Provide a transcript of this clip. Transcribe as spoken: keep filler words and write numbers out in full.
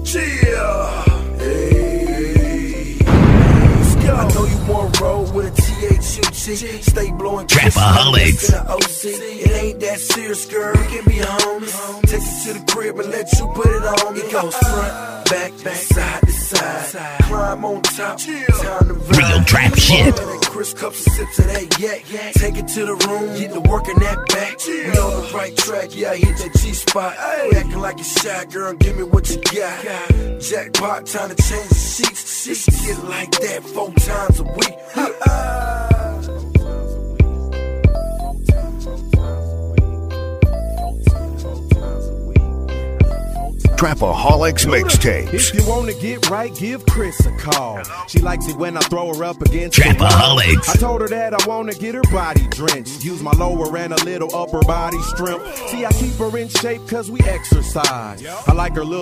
Yeah. Hey. Let's go. I know you want roll with a T H U G. Stay blowing Trapaholics. in the O C. It ain't that serious, girl. You can be honest. Take it to the crib and let you put it on. It goes front, back, back, side to side. Climb on top. Time to ride. Real trap shit. Chris cups and sips of that yak. Take it to the room, get to work in that back. We on the right track, yeah, I hit that G-spot. Acting like a shy girl, give me what you got. Jackpot, time to change the sheets. It should get like that four times a week. Trapaholics Mixtapes. If you wanna get right, give Chris a call. She likes it when I throw her up against Trapaholics. the wall. I told her that I wanna get her body drenched. Use my lower and a little upper body strength. See, I keep her in shape cause we exercise. I like her little